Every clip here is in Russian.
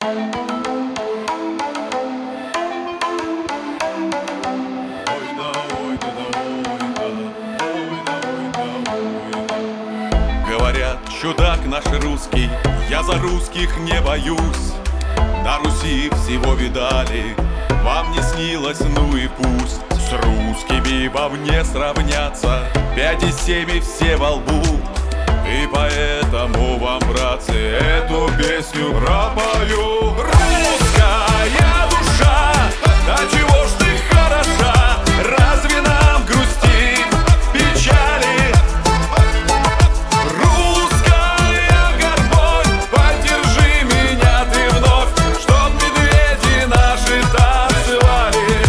Говорят, чудак наш русский, я за русских не боюсь. На Руси всего видали, вам не снилось, ну и пусть. С русскими вам не сравняться, 5 и 7 и все во лбу. И поэтому вам, братцы, эту песню пропою. Русская душа, да чего ж ты хороша, разве нам грустить в печали? Русская гармонь, поддержи меня ты вновь, чтоб медведи наши танцевали.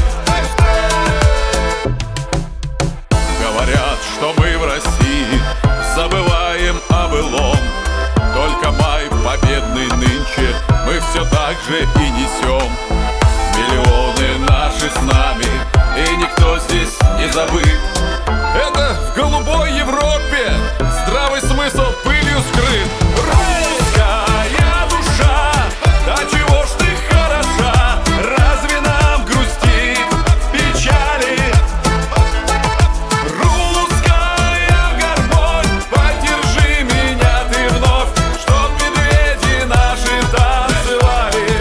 Говорят, что мы в России забываем о былом, только май победный нынче мы все так же и несем. Миллионы наши с нами, и никто здесь не забыт. Это в голубой Европе здравый смысл пылью скрыт. Русская душа, да чего ж ты хороша, разве нам грустить в печали? Русская гармонь, поддержи меня ты вновь, чтоб медведи наши танцевали.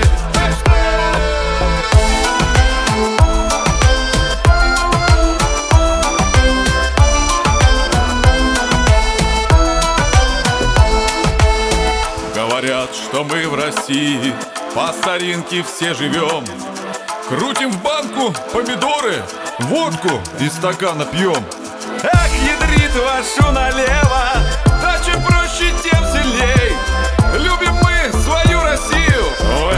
Говорят, что мы в России по старинке все живем. Крутим в банку помидоры, водку из стакана пьем. Эх, ядрит вашу налево, да чем проще, тем сильней. Любим мы свою Россию.